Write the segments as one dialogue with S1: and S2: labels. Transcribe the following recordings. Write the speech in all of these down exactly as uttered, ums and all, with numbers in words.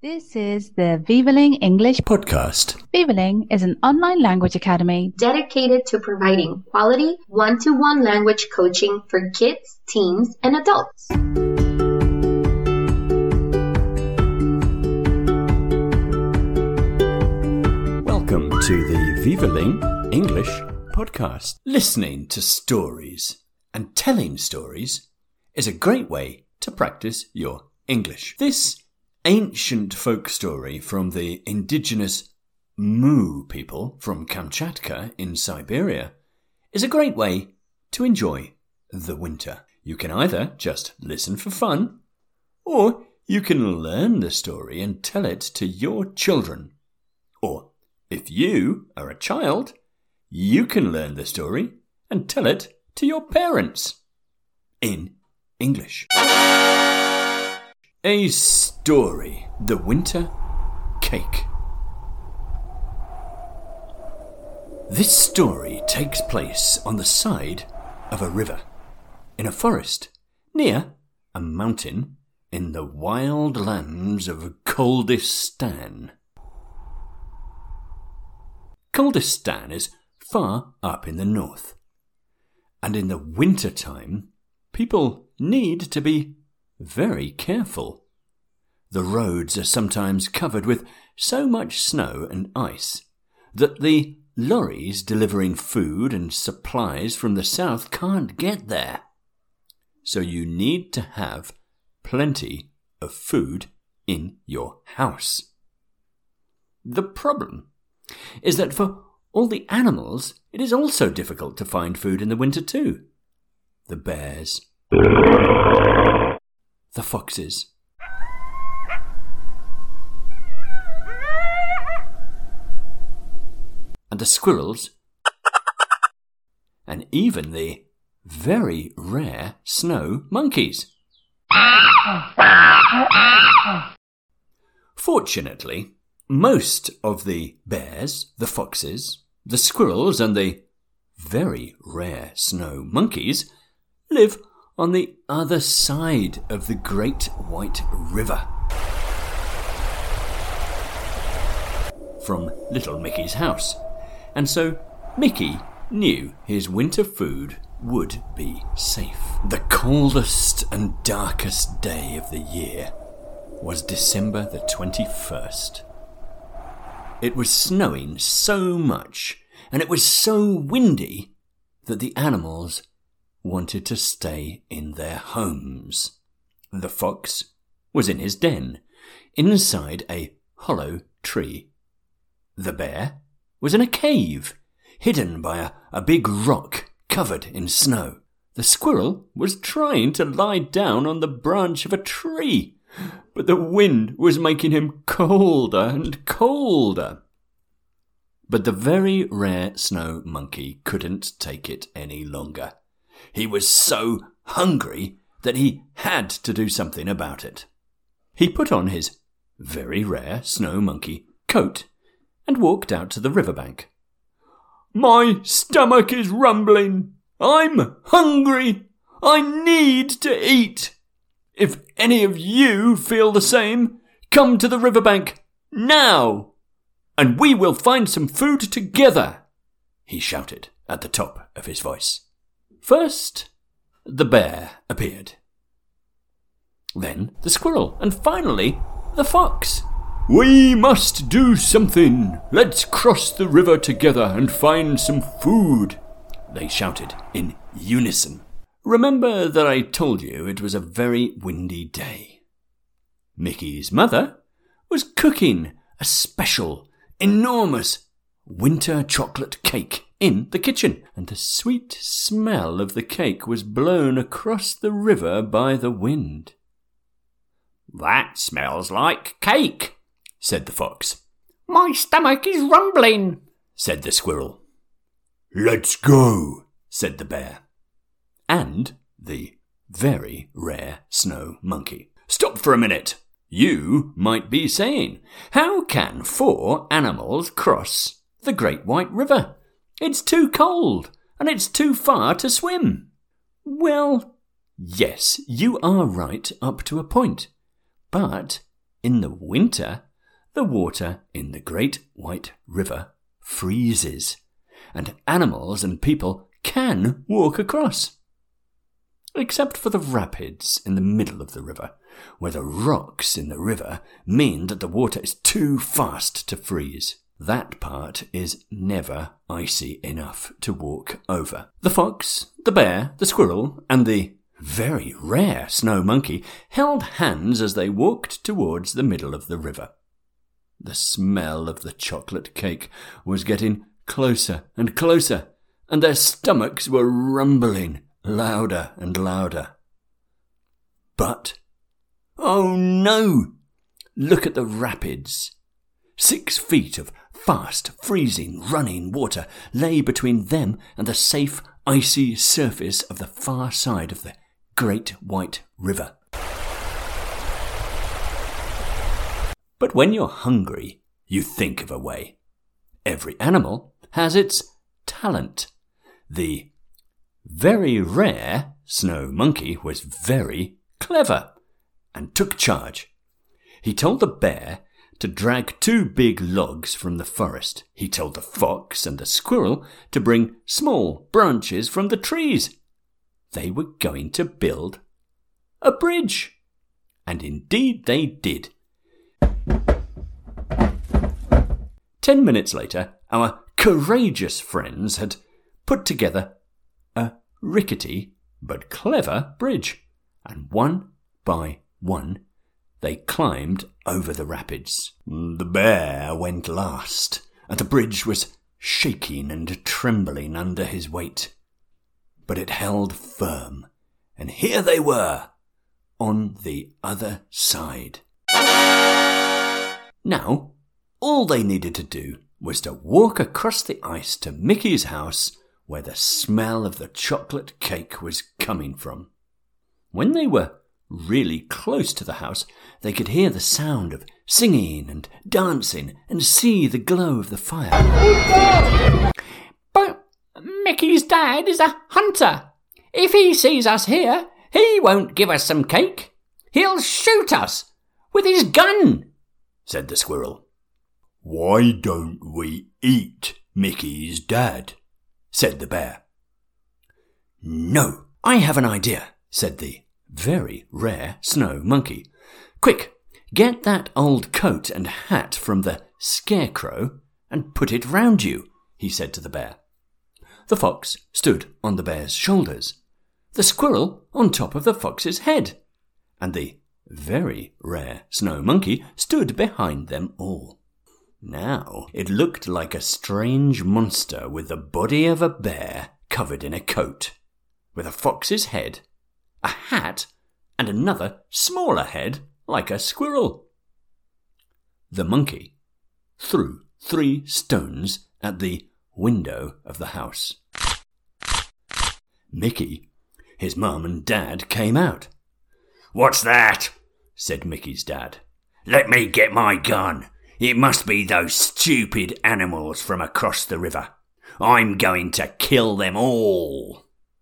S1: This is the Vivaling English
S2: podcast.
S1: Vivaling is an online language academy
S3: dedicated to providing quality one-to-one language coaching for kids, teens, and adults.
S2: Welcome to the Vivaling English podcast. Listening to stories and telling stories is a great way to practice your English. This ancient folk story from the indigenous Mu people from Kamchatka in Siberia is a great way to enjoy the winter. You can either just listen for fun, or you can learn the story and tell it to your children. Or, if you are a child, you can learn the story and tell it to your parents in English. A story. The Winter Cake. This story takes place on the side of a river, in a forest, near a mountain in the wild lands of Kurdistan. Kurdistan is far up in the north, and in the winter time, people need to be very careful. The roads are sometimes covered with so much snow and ice that the lorries delivering food and supplies from the south can't get there. So you need to have plenty of food in your house. The problem is that for all the animals, it is also difficult to find food in the winter too. The bears, the foxes, and the squirrels, and even the very rare snow monkeys. Fortunately, most of the bears, the foxes, the squirrels, and the very rare snow monkeys live on the other side of the Great White River from Little Mickey's house, and so Mickey knew his winter food would be safe. The coldest and darkest day of the year was December the twenty-first. It was snowing so much, and it was so windy that the animals wanted to stay in their homes. The fox was in his den, inside a hollow tree. The bear was in a cave, hidden by a, a big rock covered in snow. The squirrel was trying to lie down on the branch of a tree, but the wind was making him colder and colder. But the very rare snow monkey couldn't take it any longer. He was so hungry that he had to do something about it. He put on his very rare snow monkey coat and walked out to the riverbank. "My stomach is rumbling. I'm hungry. I need to eat. If any of you feel the same, come to the riverbank now, and we will find some food together," he shouted at the top of his voice. First, the bear appeared. Then the squirrel, and finally the fox. "We must do something. Let's cross the river together and find some food," they shouted in unison. Remember that I told you it was a very windy day. Mickey's mother was cooking a special, enormous winter chocolate cake in the kitchen, and the sweet smell of the cake was blown across the river by the wind. "That smells like cake," said the fox. "My stomach is rumbling," said the squirrel. "Let's go," said the bear. And the very rare snow monkey. Stop for a minute. You might be saying, how can four animals cross the Great White River? It's too cold, and it's too far to swim. Well, yes, you are right up to a point. But in the winter, the water in the Great White River freezes, and animals and people can walk across. Except for the rapids in the middle of the river, where the rocks in the river mean that the water is too fast to freeze. That part is never icy enough to walk over. The fox, the bear, the squirrel, and the very rare snow monkey held hands as they walked towards the middle of the river. The smell of the chocolate cake was getting closer and closer, and their stomachs were rumbling louder and louder. But, oh no! Look at the rapids. Six feet of fast, freezing, running water lay between them and the safe, icy surface of the far side of the Great White River. But when you're hungry, you think of a way. Every animal has its talent. The very rare snow monkey was very clever and took charge. He told the bear to drag two big logs from the forest. He told the fox and the squirrel to bring small branches from the trees. They were going to build a bridge. And indeed they did. Ten minutes later, our courageous friends had put together a rickety but clever bridge, and one by one they climbed over the rapids. The bear went last, and the bridge was shaking and trembling under his weight. But it held firm, and here they were, on the other side. Now, all they needed to do was to walk across the ice to Mickey's house, where the smell of the chocolate cake was coming from. When they were really close to the house, they could hear the sound of singing and dancing and see the glow of the fire.
S4: But Mickey's dad is a hunter. If he sees us here, he won't give us some cake. He'll shoot us with his gun,
S2: said the squirrel. Why don't we eat Mickey's dad? Said the bear. No, I have an idea, said the very rare snow monkey. Quick, get that old coat and hat from the scarecrow and put it round you, he said to the bear. The fox stood on the bear's shoulders, the squirrel on top of the fox's head, and the very rare snow monkey stood behind them all. Now it looked like a strange monster with the body of a bear covered in a coat, with a fox's head, a hat, and another smaller head like a squirrel. The monkey threw three stones at the window of the house. Mickey, his mum and dad came out. What's that? Said Mickey's dad. Let me get my gun. It must be those stupid animals from across the river. I'm going to kill them all.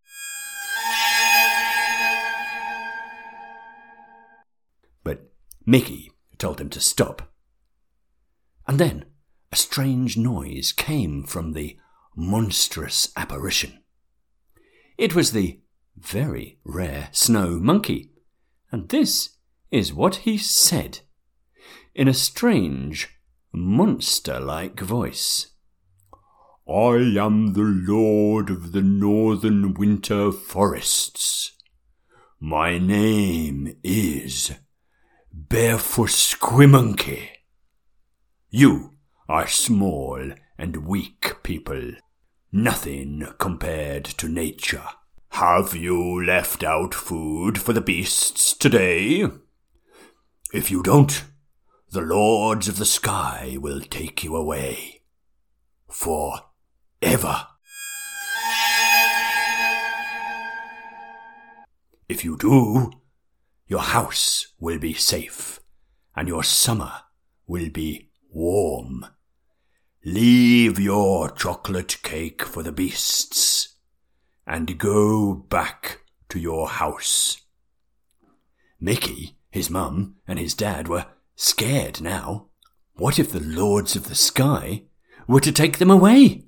S2: But Mickey told him to stop. And then a strange noise came from the monstrous apparition. It was the very rare snow monkey, and this is what he said, in a strange, monster-like voice. I am the Lord of the Northern Winter Forests. My name is Barefoot Squimmonkey. You are small and weak people, nothing compared to nature. Have you left out food for the beasts today? If you don't, the lords of the sky will take you away. Forever. If you do, your house will be safe, and your summer will be warm. Leave your chocolate cake for the beasts, and go back to your house. Mickey, his mum, and his dad were scared now. What if the lords of the sky were to take them away?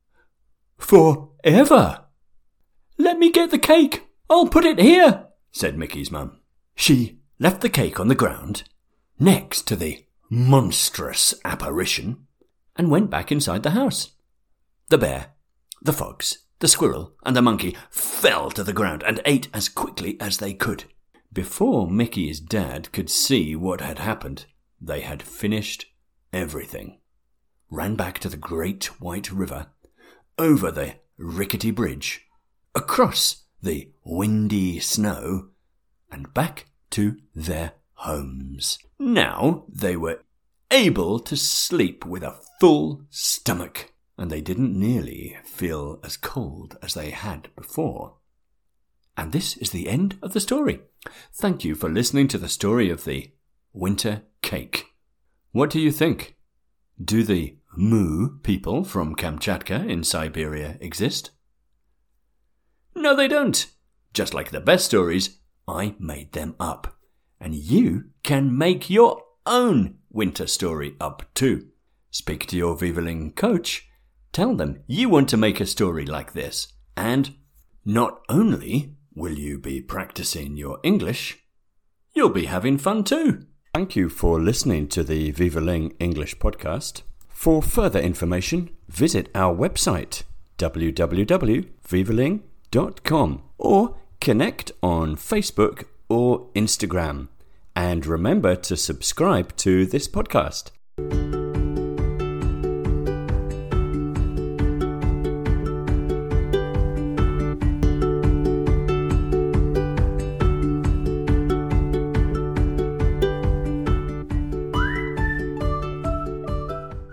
S2: Forever!
S4: Let me get the cake. I'll put it here,
S2: said Mickey's mum. She left the cake on the ground, next to the monstrous apparition, and went back inside the house. The bear, the fox, the squirrel, and the monkey fell to the ground and ate as quickly as they could. Before Mickey's dad could see what had happened, they had finished everything, ran back to the great white river, over the rickety bridge, across the windy snow, and back to their homes. Now they were able to sleep with a full stomach, and they didn't nearly feel as cold as they had before. And this is the end of the story. Thank you for listening to the story of the winter cake. What do you think? Do the Moo people from Kamchatka in Siberia exist? No, they don't. Just like the best stories, I made them up. And you can make your own winter story up too. Speak to your Vivaling coach. Tell them you want to make a story like this. And not only will you be practicing your English, you'll be having fun too. Thank you for listening to the Vivaling English podcast. For further information, visit our website w w w dot vivaling dot com or connect on Facebook or Instagram. And remember to subscribe to this podcast.